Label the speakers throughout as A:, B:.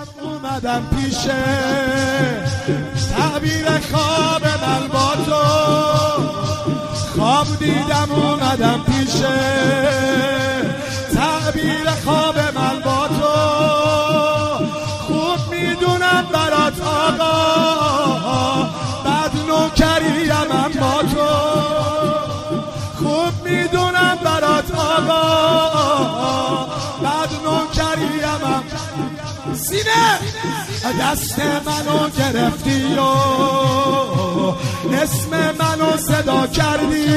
A: اومدم پیشه تعبیر خواب من با تو، خواب دیدم اومدم پیشه تعبیر خواب من با تو، خوب میدونم برات آقا بد نوکریم من با تو، خوب میدونم برات آقا بد نوکریم من. سینه دست منو گرفتی و اسم منو صدا کردی،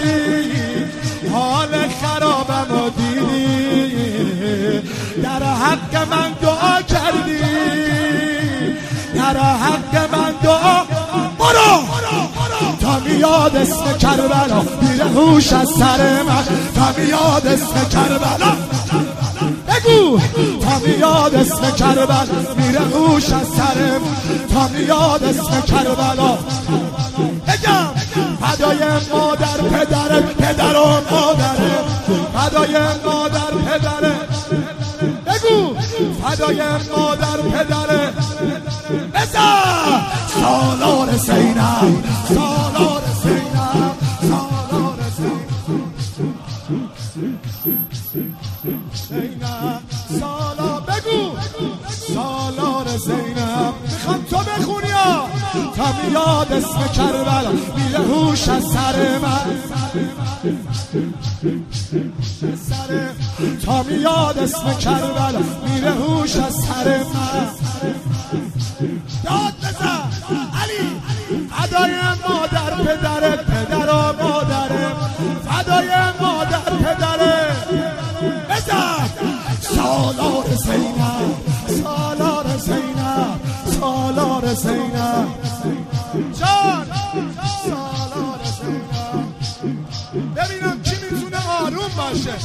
A: حال خرابمو دیدی، در حق من دعا کردی، در حق من دعا. برو تا میاد اسم کربلا میره هوش از سر من، تا میاد اسم کربلا بگو، تا میاد اسم کربلا میره هوش از سر من، تا میاد اسم کربلا. بگم فدای مادر پدره، پدر و مادره، فدای مادر پدره، بگو فدای مادر پدره. بزن سالار زینب، سالار زینب، سالار زینب، سالار، بگو سالار زینب. میخوام تو بخونی تا میاد اسم کربلا میره هوش از سر من، تا میاد اسم کربلا میره هوش از سر من. داد بزن علی، فدای مادر پدره، پدر و مادره، فدای مادر پدره. بزن سالار زینب، سالار زینب، سالار زینب جان، سالار زینب. ببینم کی میتونه آروم باشه.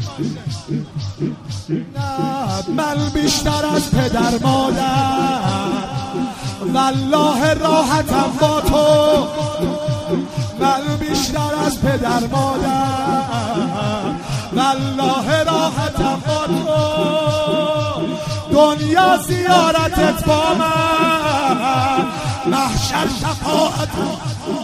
A: نه من بیشتر از پدر مادر والله راحتم با تو، من بیشتر از پدر مادر والله راحتم با تو، دنیا زیارتت با من، محشر شفاعتم،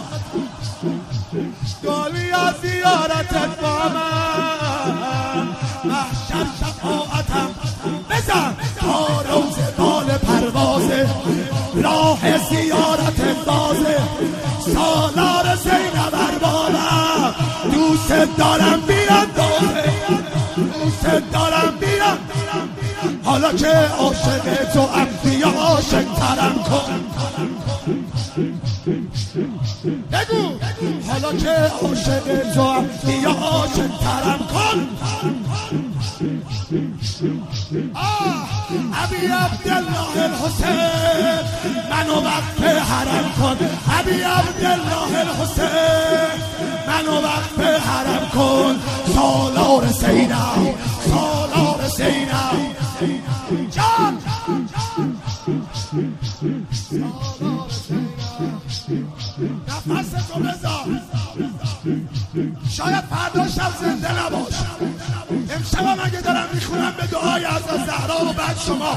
A: دنیا زیارتت با من، محشر شفاعتم. بزن تا روز بال پروازه راه زیارت بازه، سالار زینب اربابم دوست دارم بیرم دوزه، دوست دارم بیرم. حالا که عاشق تو انبیا عاشق ترم کن، بگو حالا که عاشق تو انبیا عاشق ترم کن. ابی عبدالله الحسین منو وقف حرم کن، ابی عبدالله الحسین منو وقف حرم کن. سالار زینب، سالار زینب جان، سالار زینب. نفستو بذار، شاید فردا شب زنده نباشم، امشبم اگه دارم میخونم به دعای حضرت زهرا و بعد شما.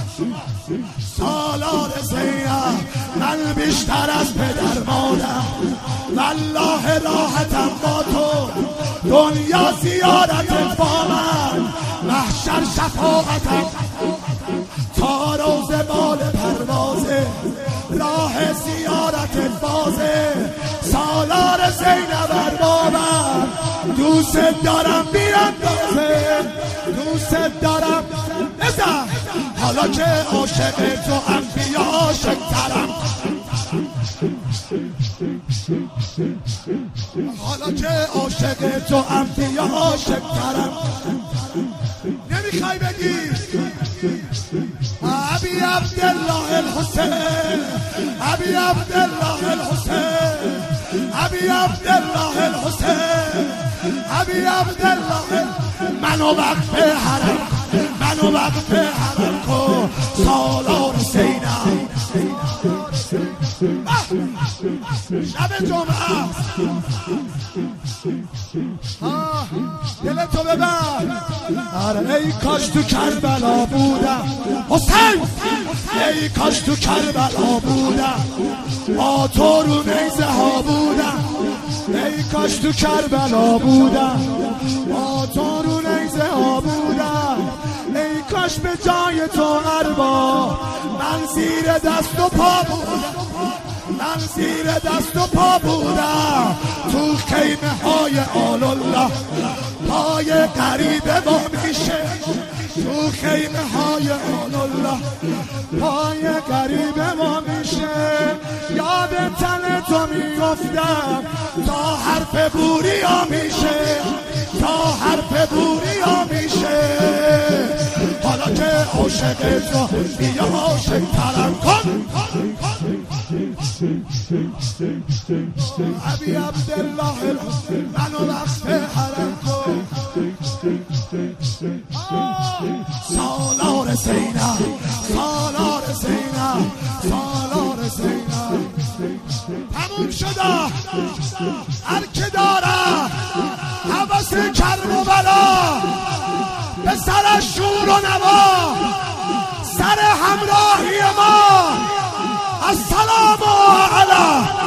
A: سالار زینب من بیشتر از پدر مادر والله راحتم با تو، دنیا زیارتت با من، محشر شفاعتم، تا روز بال پروازه راه زیارتت بازه. سالار زینب اربابم دوست دارم بیرم دوزه، دوست دارم. بزن حالا که عاشق تو انبیا عاشق ترم، حالا که عاشق تو انبیا عاشق ترم. نمیخوای بگی ابی عبدالله الحسین، ابی عبدالله الحسین، ابی عبدالله الحسین، ابی عبدالله. منو وقف حرم، منو وقف حرم کن. سالار زینب شب جمعه دلتو ببر. ای کاش تو کربلا بودم حسین، ای کاش تو کربلا بودم با تو رو نیزه ها بودم، ای کاش تو کربلا بودم با تو رو نیزه ها بودم، ای کاش به جای تو اربا من زیر دست و پا بودم، من زیر دست و پا بودم تو خیمه های آل الله پای غریبه با میشه، تو خیمه های آل الله پای غریبه ما میشه، یاد تن تو میفتم تا حرف بوری ها میشه، تا حرف بوری ها میشه، حالا که عاشق تو بیا عاشق ترم کن ابی عبدالله منو وقت حرم کن، سالار زینب سالار زینب سالار زینب تموم شده، هر که داره هوس کرب و بلا به سر شور و نوا سر همراهی ما السلام علیکم.